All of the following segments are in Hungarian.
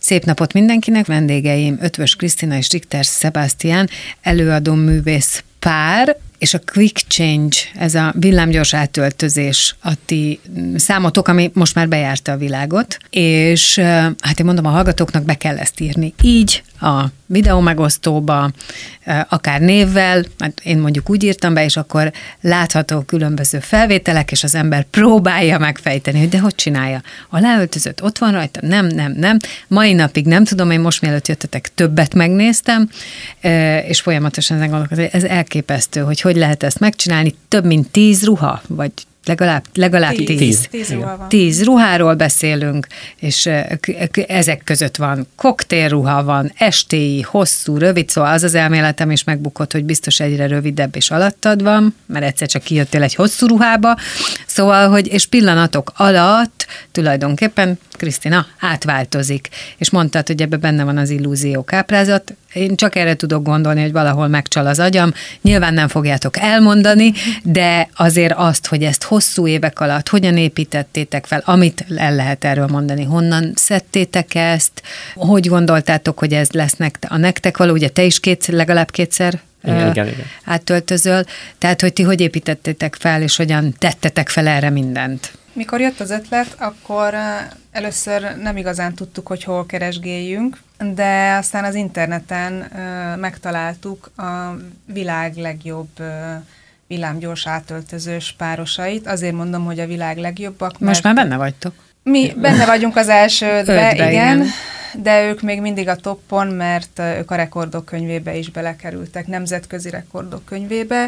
Szép napot mindenkinek, vendégeim Eötvös Krisztina és Richter Sebastian, előadó művész pár, és a Quick Change, ez a villámgyors átöltözés a ti számotok, ami most már bejárta a világot, és hát én mondom, a hallgatóknak be kell ezt írni. Így a videó megosztóba, akár névvel, hát én mondjuk úgy írtam be, és akkor látható különböző felvételek, és az ember próbálja megfejteni, hogy de hogy csinálja. A leöltözött ott van rajta? Nem. Mai napig nem tudom, én most mielőtt jöttetek többet megnéztem, és folyamatosan ezen gondolkodom, hogy ez elképesztő, hogy lehet ezt megcsinálni. Több mint 10 ruha, vagy legalább 10. 10 ruháról beszélünk, és ezek között van koktélruha, van estéi, hosszú, rövid, szóval az az elméletem is megbukott, hogy biztos egyre rövidebb és alattad van, mert egyszer csak kijöttél egy hosszú ruhába, szóval, hogy és pillanatok alatt tulajdonképpen Krisztina átváltozik, és mondtad, hogy ebben benne van az illúzió káprázat. Én csak erre tudok gondolni, hogy valahol megcsal az agyam. Nyilván nem fogjátok elmondani, de azért azt, hogy ezt hosszú évek alatt hogyan építettétek fel, amit el lehet erről mondani, honnan szedtétek ezt, hogy gondoltátok, hogy ez lesz nektek való, ugye te is legalább kétszer igen. áttöltözöl, tehát hogy ti hogy építettétek fel, és hogyan tettetek fel erre mindent? Mikor jött az ötlet, akkor először nem igazán tudtuk, hogy hol keresgéljünk, de aztán az interneten megtaláltuk a világ legjobb villámgyors átöltözős párosait. Azért mondom, hogy a világ legjobbak. Most már benne vagytok. Mi benne vagyunk az elsődbe, igen, de ők még mindig a toppon, mert ők a rekordok könyvébe is belekerültek, nemzetközi rekordok könyvébe,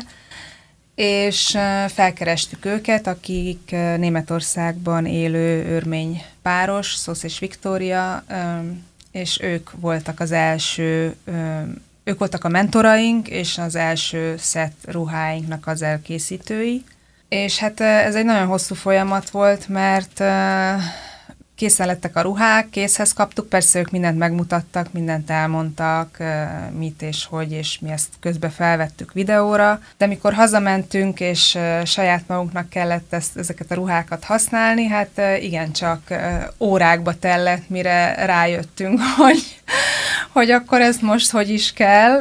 és felkerestük őket, akik Németországban élő örmény páros, Szósz és Viktória, és ők voltak az első, ők voltak a mentoraink, és az első szett ruháinknak az elkészítői. És hát ez egy nagyon hosszú folyamat volt, mert készen lettek a ruhák, készhez kaptuk, persze ők mindent megmutattak, mindent elmondtak, mit és hogy, és mi ezt közben felvettük videóra, de mikor hazamentünk, és saját magunknak kellett ezeket a ruhákat használni, hát igencsak órákba tellett, mire rájöttünk, hogy akkor ez most hogy is kell,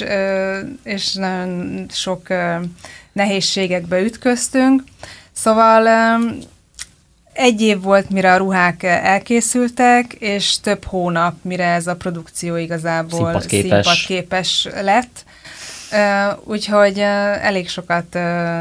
és nagyon sok nehézségekbe ütköztünk. Szóval 1 év volt, mire a ruhák elkészültek, és több hónap, mire ez a produkció igazából színpadképes lett. Úgyhogy elég sokat,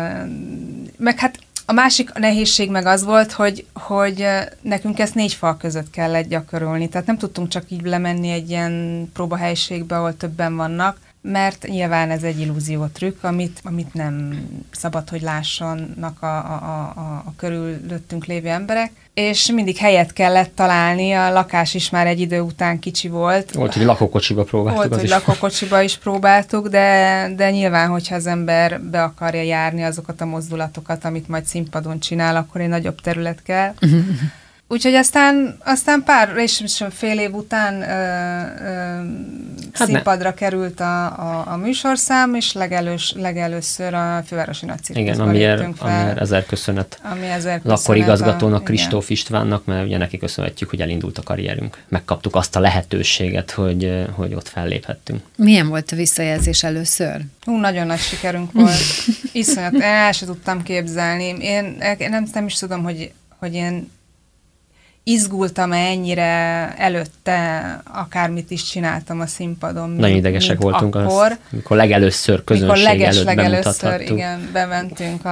meg hát a másik nehézség meg az volt, hogy nekünk ezt 4 fal között kellett gyakorolni, tehát nem tudtunk csak így lemenni egy ilyen próbahelyiségbe, ahol többen vannak, mert nyilván ez egy illúziótrükk, amit nem szabad, hogy lássanak a körülöttünk lévő emberek, és mindig helyet kellett találni, a lakás is már egy idő után kicsi volt. Volt, hogy lakókocsiba próbáltuk. Volt, hogy lakókocsiba is próbáltuk, de nyilván, hogyha az ember be akarja járni azokat a mozdulatokat, amit majd színpadon csinál, akkor egy nagyobb terület kell. Úgyhogy aztán pár és fél év után színpadra került a műsorszám, és legelőször a Fővárosi Nagycirkuszban léptünk fel. Amiért ezer köszönet. Akkor igazgatónak, Kristóf Istvánnak, mert ugye neki köszönhetjük, hogy elindult a karrierünk. Megkaptuk azt a lehetőséget, hogy ott felléphettünk. Milyen volt a visszajelzés először? Nagyon nagy sikerünk volt. Iszonyat, én el sem tudtam képzelni. Én nem is tudom, hogy én izgultam ennyire előtte, akármit is csináltam a színpadon. Nagyon idegesek voltunk akkor. Amikor legelőször közönség előtt bemutathattuk. Igen, bementünk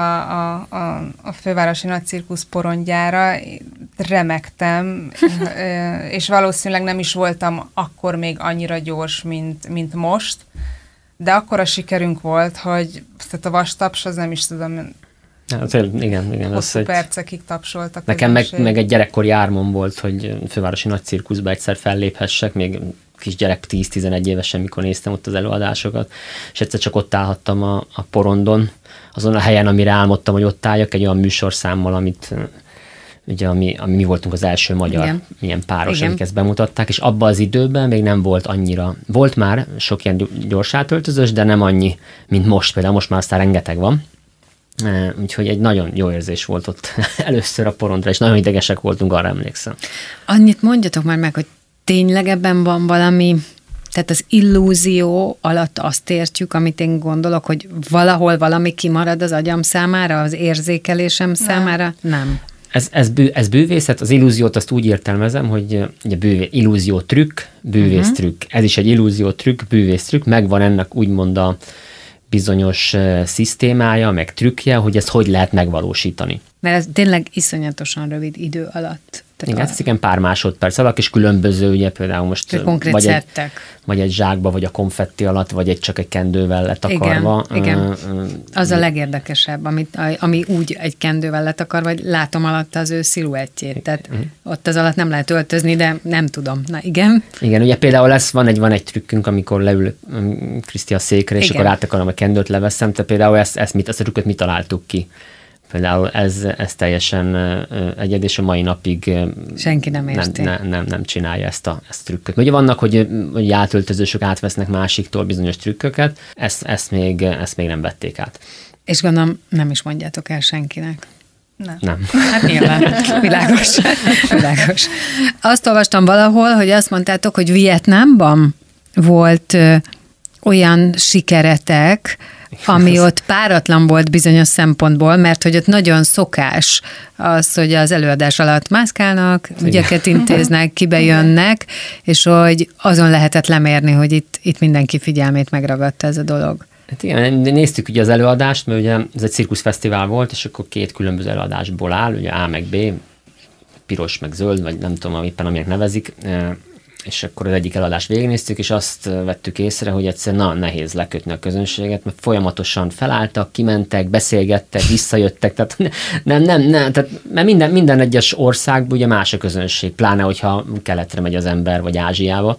a Fővárosi Nagycirkusz porondjára, remegtem, és valószínűleg nem is voltam akkor még annyira gyors, mint most, de akkora sikerünk volt, hogy tehát a vastaps, az nem is tudom, hát, igen. Hosszú percekig tapsoltak. Nekem meg egy gyerekkori álmom volt, hogy Fővárosi Nagycirkuszba egyszer felléphessek, még kisgyerek 10-11 évesen, mikor néztem ott az előadásokat, és egyszer csak ott állhattam a porondon, azon a helyen, amire álmodtam, hogy ott álljak, egy olyan műsorszámmal, amit ugye mi voltunk az első magyar ilyen páros, amik ezt bemutatták, és abban az időben még nem volt annyira, volt már sok ilyen gyors átöltözős, de nem annyi, mint most, például most már aztán rengeteg van. Úgyhogy egy nagyon jó érzés volt ott először a porondra, és nagyon idegesek voltunk, arra emlékszem. Annyit mondjatok már meg, hogy tényleg ebben van valami, tehát az illúzió alatt azt értjük, amit én gondolok, hogy valahol valami kimarad az agyam számára, az érzékelésem számára? Nem. Ez bűvészet, az illúziót azt úgy értelmezem, hogy ugye illúzió trükk, bűvész trükk. Ez is egy illúzió trükk, bűvész trükk, megvan ennek úgymond a bizonyos szisztémája, meg trükkje, hogy ezt hogy lehet megvalósítani. Mert ez tényleg iszonyatosan rövid idő alatt. Igen, ez igen pár másodperc alatt, és különböző, ugye például most vagy egy zsákba, vagy a konfetti alatt, vagy csak egy kendővel letakarva. Igen. Az a legérdekesebb, ami úgy egy kendővel letakar, vagy látom alatt az ő sziluettjét. Tehát ott az alatt nem lehet öltözni, de nem tudom. Na igen. Igen, ugye például van egy trükkünk, amikor leül Kriszti a székre, és akkor átakarom a kendőt, leveszem, te például ezt a trükköt mi találtuk ki. Például ez teljesen egyed, és a mai napig senki nem érti. Nem csinálja ezt a trükköt. Ugye vannak, hogy átöltözősök átvesznek másiktól bizonyos trükköket, ezt még nem vették át. És gondolom, nem is mondjátok el senkinek. Nem. Hát nyilván, világos. Azt olvastam valahol, hogy azt mondtátok, hogy Vietnámban volt olyan sikeretek, ami ott páratlan volt bizonyos szempontból, mert hogy ott nagyon szokás az, hogy az előadás alatt mászkálnak, ügyeket intéznek, kibejönnek, és hogy azon lehetett lemérni, hogy itt mindenki figyelmét megragadta ez a dolog. Hát igen, néztük ugye az előadást, mert ugye ez egy cirkuszfesztivál volt, és akkor 2 különböző előadásból áll, ugye A meg B, piros meg zöld, vagy nem tudom éppen, aminek nevezik, és akkor az egyik eladást végignéztük, és azt vettük észre, hogy egyszerűen nehéz lekötni a közönséget, mert folyamatosan felálltak, kimentek, beszélgettek, visszajöttek, tehát nem, tehát, mert minden egyes országban ugye más a közönség, pláne, hogyha keletre megy az ember, vagy Ázsiába.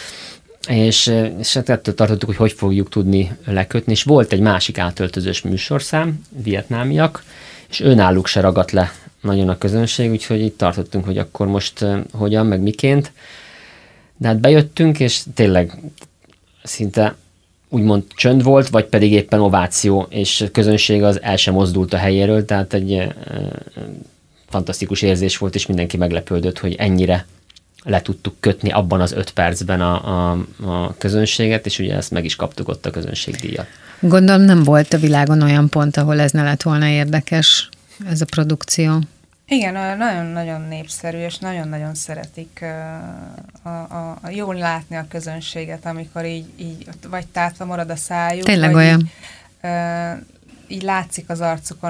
És ettől tartottuk, hogy fogjuk tudni lekötni, és volt egy másik átöltözős műsorszám, vietnámiak, és önálluk se ragadt le nagyon a közönség, úgyhogy itt tartottunk, hogy akkor most hogyan, meg miként. De hát bejöttünk, és tényleg szinte úgymond csönd volt, vagy pedig éppen ováció, és a közönség az el sem mozdult a helyéről, tehát egy fantasztikus érzés volt, és mindenki meglepődött, hogy ennyire le tudtuk kötni abban az 5 percben a közönséget, és ugye ezt meg is kaptuk ott a közönségdíjat. Gondolom nem volt a világon olyan pont, ahol ez ne lett volna érdekes, ez a produkció. Igen, nagyon-nagyon népszerű, és nagyon-nagyon szeretik jól látni a közönséget, amikor így vagy tátva marad a szájuk. Tényleg vagy olyan. Így látszik az arcukon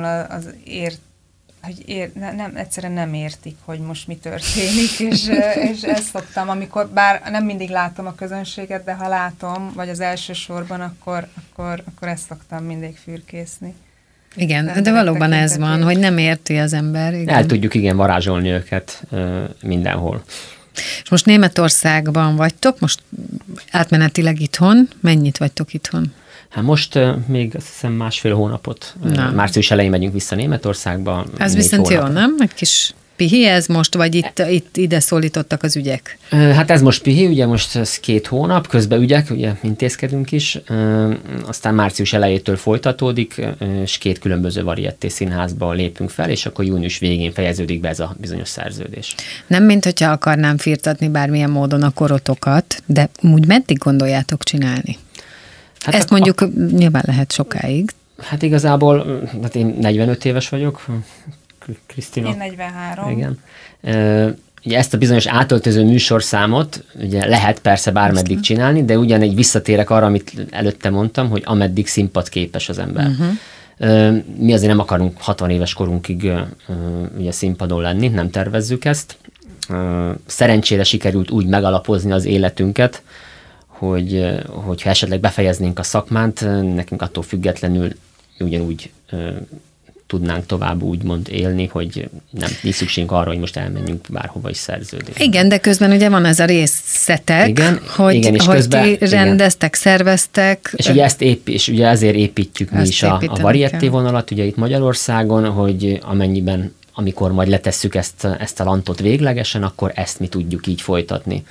egyszerűen nem értik, hogy most mi történik, és ezt szoktam, amikor, bár nem mindig látom a közönséget, de ha látom, vagy az első sorban, akkor ezt szoktam mindig fürkészni. Igen, de valóban ez van, hogy nem érti az ember. Igen. El tudjuk varázsolni őket mindenhol. És most Németországban vagytok, most átmenetileg itthon. Mennyit vagytok itthon? Hát most még azt hiszem 1,5 hónapot. Március elején megyünk vissza Németországba. Ez viszont jó, nem? Egy kis pihi ez most, vagy itt ide szólítottak az ügyek? Hát ez most pihi, ugye most ez 2 hónap, közben ügyek, ugye intézkedünk is, aztán március elejétől folytatódik, és 2 különböző Varieté színházba lépünk fel, és akkor június végén fejeződik be ez a bizonyos szerződés. Nem, mint hogyha akarnám firtatni bármilyen módon a korotokat, de úgy meddig gondoljátok csinálni? Hát ezt mondjuk nyilván lehet sokáig. Hát igazából, hát én 45 éves vagyok, Krisztina. Én 43. Igen. Ugye ezt a bizonyos átöltöző műsorszámot ugye lehet persze bármeddig csinálni, de ugyanígy visszatérek arra, amit előtte mondtam, hogy ameddig színpadképes az ember. Mi azért nem akarunk 60 éves korunkig ugye színpadon lenni, nem tervezzük ezt. Szerencsére sikerült úgy megalapozni az életünket, hogyha esetleg befejeznénk a szakmát, nekünk attól függetlenül ugyanúgy tudnánk tovább úgymond élni, hogy nem nincs szükségünk arra, hogy most elmenjünk bárhova is szerződni. Igen, de közben ugye van ez a részletek, hogy közben, ti rendeztek, szerveztek. És ugye ezért építjük mi is a Varieté vonalat, ugye itt Magyarországon, hogy amikor majd letesszük ezt a lantot véglegesen, akkor ezt mi tudjuk így folytatni.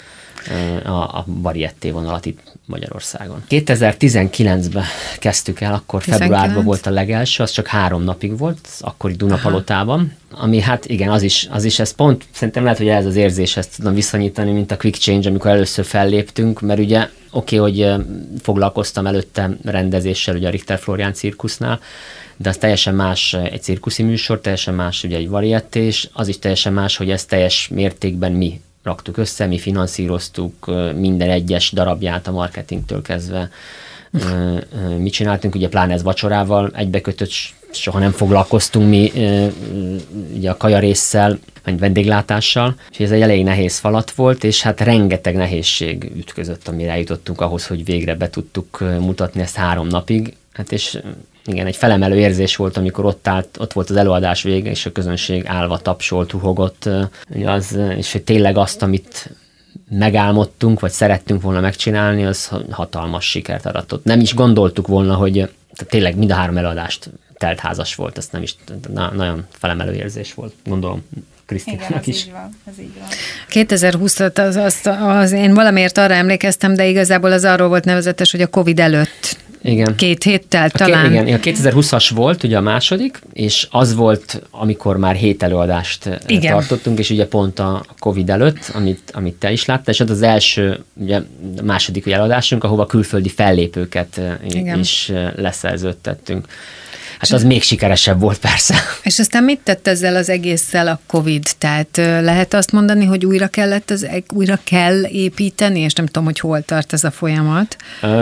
a Varieté vonalat itt Magyarországon. 2019-ben kezdtük el, akkor februárban volt a legelső, az csak 3 napig volt, az akkori Dunapalotában, ami hát igen, az is ez pont, szerintem lehet, hogy ez az érzéshez tudom viszonyítani, mint a Quick Change, amikor először felléptünk, mert ugye hogy foglalkoztam előtte rendezéssel ugye a Richter Florian cirkusznál, de az teljesen más egy cirkuszi műsor, teljesen más ugye egy varieté, és az is teljesen más, hogy ezt teljes mértékben mi raktuk össze, mi finanszíroztuk minden egyes darabját a marketingtől kezdve. Mi csináltunk, ugye pláne ez vacsorával egybekötött, soha nem foglalkoztunk mi ugye a kajarésszel, vagy vendéglátással, és ez egy elég nehéz falat volt, és hát rengeteg nehézség ütközött, amire eljutottunk ahhoz, hogy végre be tudtuk mutatni ezt 3 napig. Hát és igen, egy felemelő érzés volt, amikor ott volt az előadás vége, és a közönség állva tapsolt, tuhogott, és hogy tényleg azt, amit megálmodtunk, vagy szerettünk volna megcsinálni, az hatalmas sikert aratott. Nem is gondoltuk volna, hogy tényleg mind a 3 előadást teltházas volt, ez nem is, nagyon felemelő érzés volt, gondolom. Krisztinának is. Ez így van. 2020 én valamiért arra emlékeztem, de igazából az arról volt nevezetes, hogy a Covid előtt. Igen. 2 héttel talán. Igen, a 2020-as volt ugye a második, és az volt, amikor már 7 előadást tartottunk, és ugye pont a Covid előtt, amit te is láttál, és az első, ugye második előadásunk, ahova külföldi fellépőket is leszerződtettünk. Hát az még sikeresebb volt persze. És aztán mit tett ezzel az egésszel a Covid? Tehát lehet azt mondani, hogy újra kell építeni, és nem tudom, hogy hol tart ez a folyamat?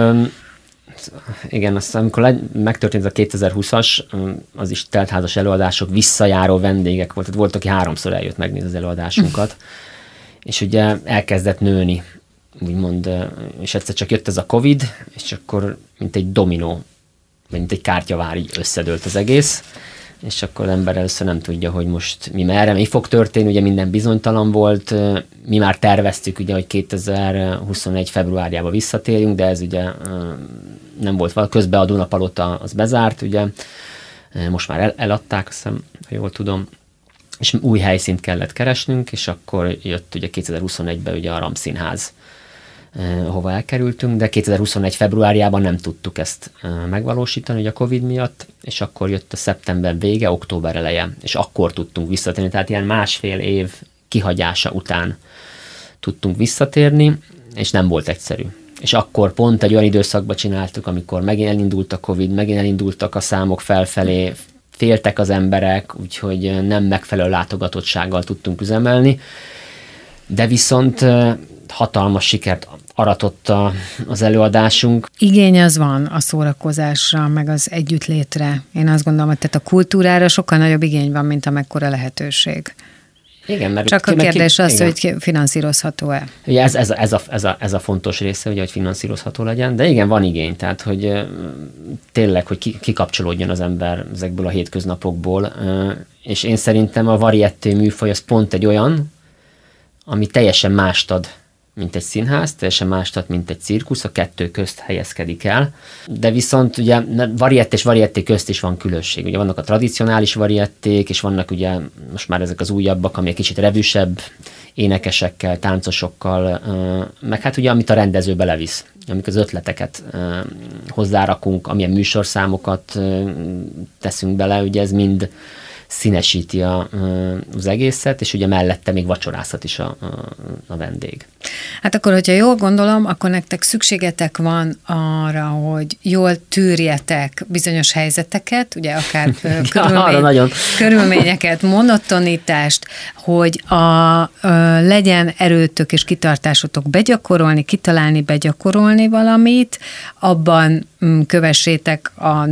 Igen, aztán amikor megtörtént a 2020-as, az is teltházas előadások, visszajáró vendégek volt. Volt, aki 3-szor eljött megnézni az előadásunkat, és ugye elkezdett nőni, úgymond, és egyszer csak jött ez a Covid, és akkor mint egy dominó, vagy mint egy kártyavár így összedőlt az egész, és akkor az ember először nem tudja, hogy most mi fog történni, ugye minden bizonytalan volt, mi már terveztük, ugye, hogy 2021 februárjában visszatérjünk, de ez ugye nem volt valami, közben a Dunapalota az bezárt, ugye, most már eladták, azt hiszem, ha jól tudom, és új helyszínt kellett keresnünk, és akkor jött ugye 2021-ben ugye a RAM Színház, hova elkerültünk, de 2021 februárjában nem tudtuk ezt megvalósítani, ugye a Covid miatt, és akkor jött a szeptember vége, október eleje, és akkor tudtunk visszatérni, tehát ilyen 1,5 év kihagyása után tudtunk visszatérni, és nem volt egyszerű. És akkor pont egy olyan időszakban csináltuk, amikor megint elindult a Covid, megint elindultak a számok felfelé, féltek az emberek, úgyhogy nem megfelelő látogatottsággal tudtunk üzemelni, de viszont hatalmas sikert aratott az előadásunk. Igény az van a szórakozásra, meg az együttlétre. Én azt gondolom, hogy tehát a kultúrára sokkal nagyobb igény van, mint amekkora lehetőség. Igen, mert csak a kérdés az, hogy finanszírozható-e. Ugye ez a fontos része, ugye, hogy finanszírozható legyen, de igen, van igény, tehát hogy tényleg, hogy kikapcsolódjon az ember ezekből a hétköznapokból, és én szerintem a varieté műfaj az pont egy olyan, ami teljesen mást ad, mint egy színház, teljesen mást ad, mint egy cirkusz, a kettő közt helyezkedik el, de viszont ugye varieté és varieté közt is van különbség. Ugye vannak a tradicionális variették, és vannak ugye most már ezek az újabbak, ami egy kicsit revűsebb, énekesekkel, táncosokkal, meg hát ugye amit a rendező belevisz, amikor az ötleteket hozzárakunk, amilyen műsorszámokat teszünk bele, ugye ez mind színesíti az egészet, és ugye mellette még vacsorázhat is a vendég. Hát akkor, hogyha jól gondolom, akkor nektek szükségetek van arra, hogy jól tűrjetek bizonyos helyzeteket, ugye akár körülményeket, monotonitást, hogy legyen erőtök és kitartásotok kitalálni, begyakorolni valamit, abban kövessétek a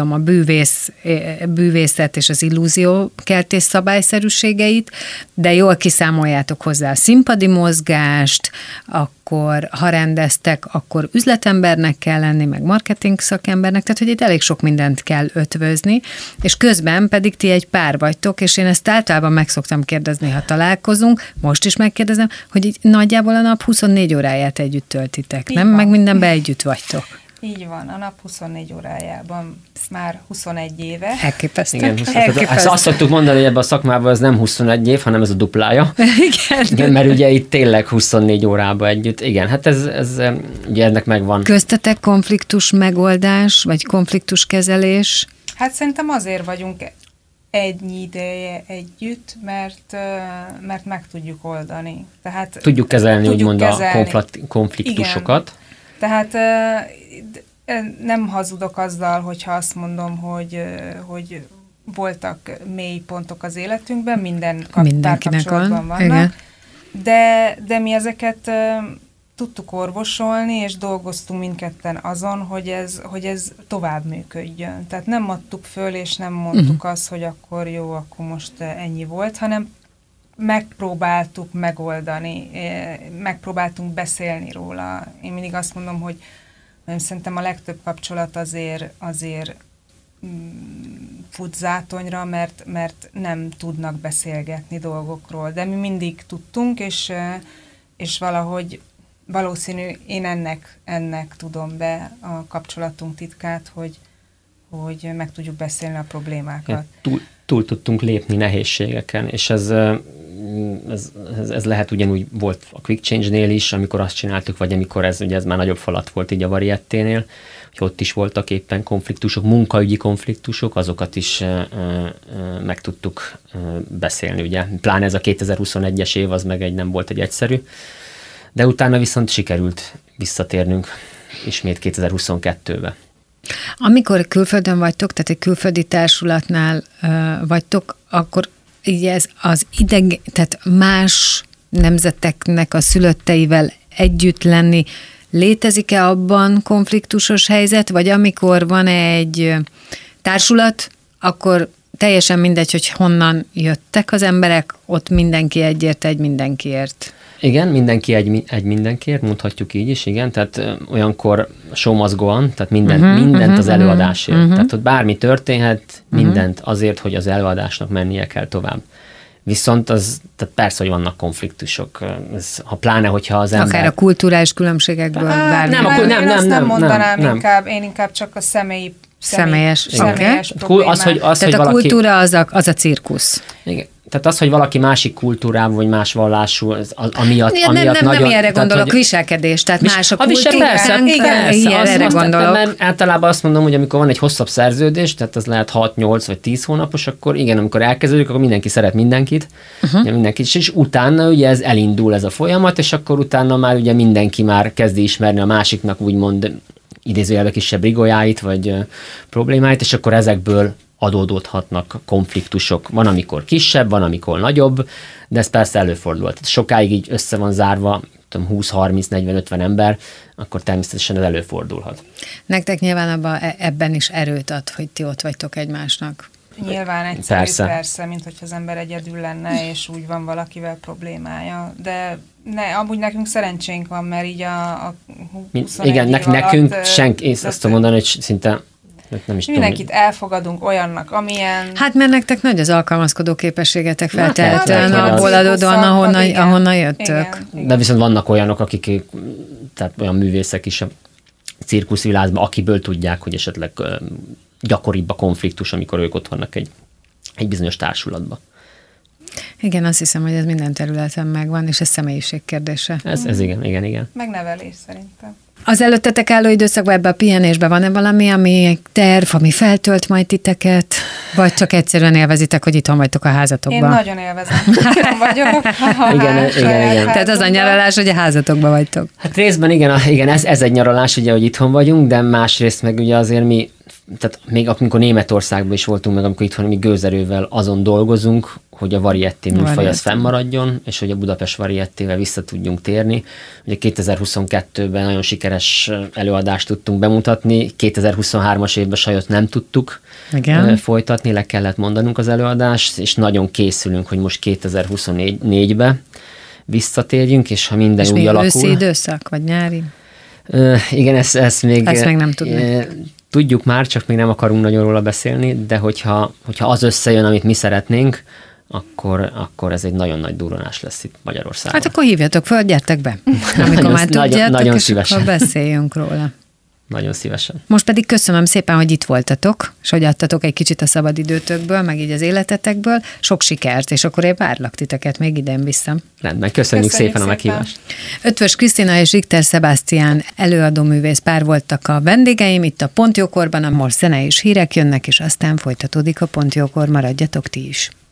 bűvészet és az illúziókeltés szabályszerűségeit, de jól kiszámoljátok hozzá a színpadi mozgást, akkor ha rendeztek, akkor üzletembernek kell lenni, meg marketing szakembernek, tehát hogy itt elég sok mindent kell ötvözni, és közben pedig ti egy pár vagytok, és én ezt általában meg szoktam kérdezni, ha találkozunk, most is megkérdezem, hogy így nagyjából a nap 24 óráját együtt töltitek, nem? Meg mindenben együtt vagytok. Így van, a nap 24 órájában már 21 éve. Elképesztő. Igen, azt szoktuk mondani, hogy ebben a szakmában ez nem 21 év, hanem ez a duplája. Igen, mert ugye itt tényleg 24 órában együtt. Igen, hát ez ugye ennek megvan. Köztetek konfliktus megoldás, vagy konfliktus kezelés? Hát szerintem azért vagyunk ennyi ideje együtt, mert meg tudjuk oldani. Tehát tudjuk kezelni, úgymond a konfliktusokat. Igen. Tehát nem hazudok azzal, hogyha azt mondom, hogy voltak mély pontok az életünkben, minden párkapcsolatban vannak, igen. De mi ezeket tudtuk orvosolni, és dolgoztunk mindketten azon, hogy ez tovább működjön. Tehát nem adtuk föl, és nem mondtuk azt, hogy akkor jó, akkor most ennyi volt, hanem megpróbáltuk megoldani, megpróbáltunk beszélni róla. Én mindig azt mondom, hogy szerintem a legtöbb kapcsolat azért fut zátonyra, mert nem tudnak beszélgetni dolgokról. De mi mindig tudtunk, és valahogy valószínű én ennek tudom be a kapcsolatunk titkát, hogy meg tudjuk beszélni a problémákat. Túl tudtunk lépni nehézségeken, és ez lehet ugyanúgy volt a Quick Change-nél is, amikor azt csináltuk, vagy amikor ez már nagyobb falat volt így a Varieténél, hogy ott is voltak éppen konfliktusok, munkaügyi konfliktusok, azokat is meg tudtuk beszélni, ugye. Pláne ez a 2021-es év, az meg nem volt egy egyszerű, de utána viszont sikerült visszatérnünk ismét 2022-be. Amikor külföldön vagytok, tehát egy külföldi társulatnál vagytok, akkor így ez az tehát más nemzeteknek a szülötteivel együtt lenni, létezik-e abban konfliktusos helyzet, vagy amikor van egy társulat, akkor teljesen mindegy, hogy honnan jöttek az emberek, ott mindenki egyért, egy mindenkiért. Igen, mindenki egy mindenkiért, mondhatjuk így is, igen, tehát olyankor show must go on, tehát mindent az előadásért. Tehát ott bármi történhet, mindent azért, hogy az előadásnak mennie kell tovább. Viszont tehát persze, hogy vannak konfliktusok. Pláne, hogyha az ember... Akár a kulturális különbségekből bármi. Nem mondanám, inkább, én inkább csak a személyes problémák. Tehát a kultúra az a cirkusz. Igen. Tehát az, hogy valaki másik kultúrában, vagy más vallású, amiatt nem ilyenre gondolok, viselkedés, tehát más a kultúránk. Igen, erre gondolok. Mert általában azt mondom, hogy amikor van egy hosszabb szerződés, tehát az lehet 6, 8 vagy 10 hónapos, akkor igen, amikor elkezdődik, akkor mindenki szeret mindenkit, és utána ugye ez elindul ez a folyamat, és akkor utána már ugye mindenki már kezdi ismerni a másiknak úgymond idézőjelben kisebb rigójáit, vagy problémáit, és akkor ezekből adódhatnak konfliktusok. Van, amikor kisebb, van, amikor nagyobb, de ez persze előfordulhat. Sokáig így össze van zárva, 20, 30, 40, 50 ember, akkor természetesen ez előfordulhat. Nektek nyilván ebben is erőt ad, hogy ti ott vagytok egymásnak. Nyilván egyszerű, persze, mint hogyha az ember egyedül lenne, és úgy van valakivel problémája. De amúgy nekünk szerencsénk van, mert így a 21 igen, nekünk senki, én azt tudom mondani, hogy szinte nem is mindenkit elfogadunk olyannak, amilyen... Hát mert nektek nagy az alkalmazkodó képességetek feltehetően abból adódóan, ahonnan jöttök. Igen. De viszont vannak olyanok, akik, tehát olyan művészek is a cirkuszvilágban, akiből tudják, hogy esetleg gyakoribb a konfliktus, amikor ők ott vannak egy bizonyos társulatban. Igen, azt hiszem, hogy ez minden területen megvan, és ez személyiség kérdése. Ez igen. Megnevelés szerintem. Az előttetek álló időszakban ebben a pihenésben van-e valami, ami terv, ami feltölt majd titeket, vagy csak egyszerűen élvezitek, hogy itthon vagytok a házatokban? Én nagyon élvezem, itthon vagyok. Igen. Tehát az a nyaralás, hogy a házatokban vagytok. Hát részben igen, ez egy nyaralás, ugye, hogy itthon vagyunk, de másrészt meg ugye azért mi, tehát még amikor Németországban is voltunk, meg amikor itthon mi gőzerővel azon dolgozunk, hogy a Varieté műfaj az fennmaradjon, és hogy a Budapest Varietével vissza tudjunk térni. Ugye 2022-ben nagyon sikeres előadást tudtunk bemutatni, 2023-as évben sajnos nem tudtuk folytatni, le kellett mondanunk az előadást, és nagyon készülünk, hogy most 2024-ben visszatérjünk, és ha minden úgy alakul... És még őszi időszak, vagy nyári? Igen, ezt még nem tudjuk. Tudjuk már, csak még nem akarunk nagyon róla beszélni, de hogyha az összejön, amit mi szeretnénk, akkor ez egy nagyon nagy durranás lesz itt Magyarországon. Hát akkor hívjatok föl, gyertek be. Amikor már tudjátok, nagyon és szívesen. akkor beszéljünk róla. Nagyon szívesen. Most pedig köszönöm szépen, hogy itt voltatok, és hogy adtatok egy kicsit a szabadidőtökből, meg így az életetekből. Sok sikert, és akkor én várlak titeket még idén vissza. Rendben, köszönjük szépen a meghívást. Ötvös Krisztina és Richter Sebastián előadóművész pár voltak a vendégeim itt a Pont Jókorban, most zene és hírek jönnek, és aztán folytatódik a Pont Jókor, maradjatok ti is.